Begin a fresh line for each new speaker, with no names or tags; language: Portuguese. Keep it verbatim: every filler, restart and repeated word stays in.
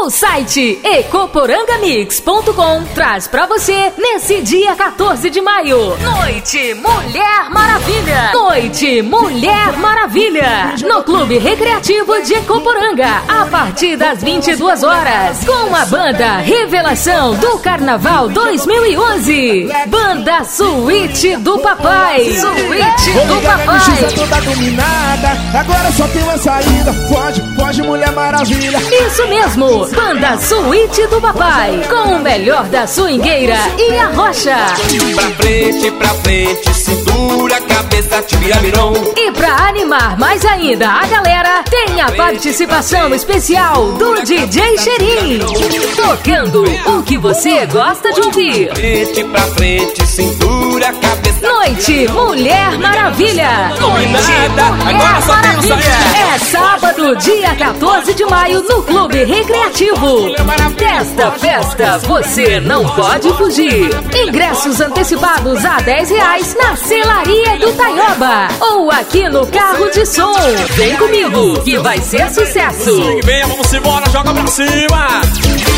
O site ecoporanga mix ponto com traz pra você nesse dia quatorze de maio. Noite Mulher Maravilha. Noite Mulher Maravilha. No Clube Recreativo de Ecoporanga, a partir das vinte e duas horas, com a banda Revelação do Carnaval dois mil e onze. Banda Suíte do Papai. Suíte do Papai.
Toda dominada, agora só tem uma saída. Foge, foge, Mulher Maravilha.
Isso mesmo, Banda Suíte do Papai, com o melhor da swingueira e a rocha.
Pra frente, pra frente, cintura, cabeça, tibia, miron.
E pra animar mais ainda a galera, tem a participação especial do D J Xerim, tocando o que você gosta de ouvir.
Pra frente, pra frente, cintura, cabeça.
Noite Mulher Maravilha.
Dominada, agora só tem um saída.
É sábado, dia quatorze de maio, no Clube Recreativo. Desta festa você não pode fugir. Ingressos antecipados a dez reais na Selaria do Taioba ou aqui no Carro de Som. Vem comigo que vai ser sucesso.
Venha, vamos embora, joga pra cima.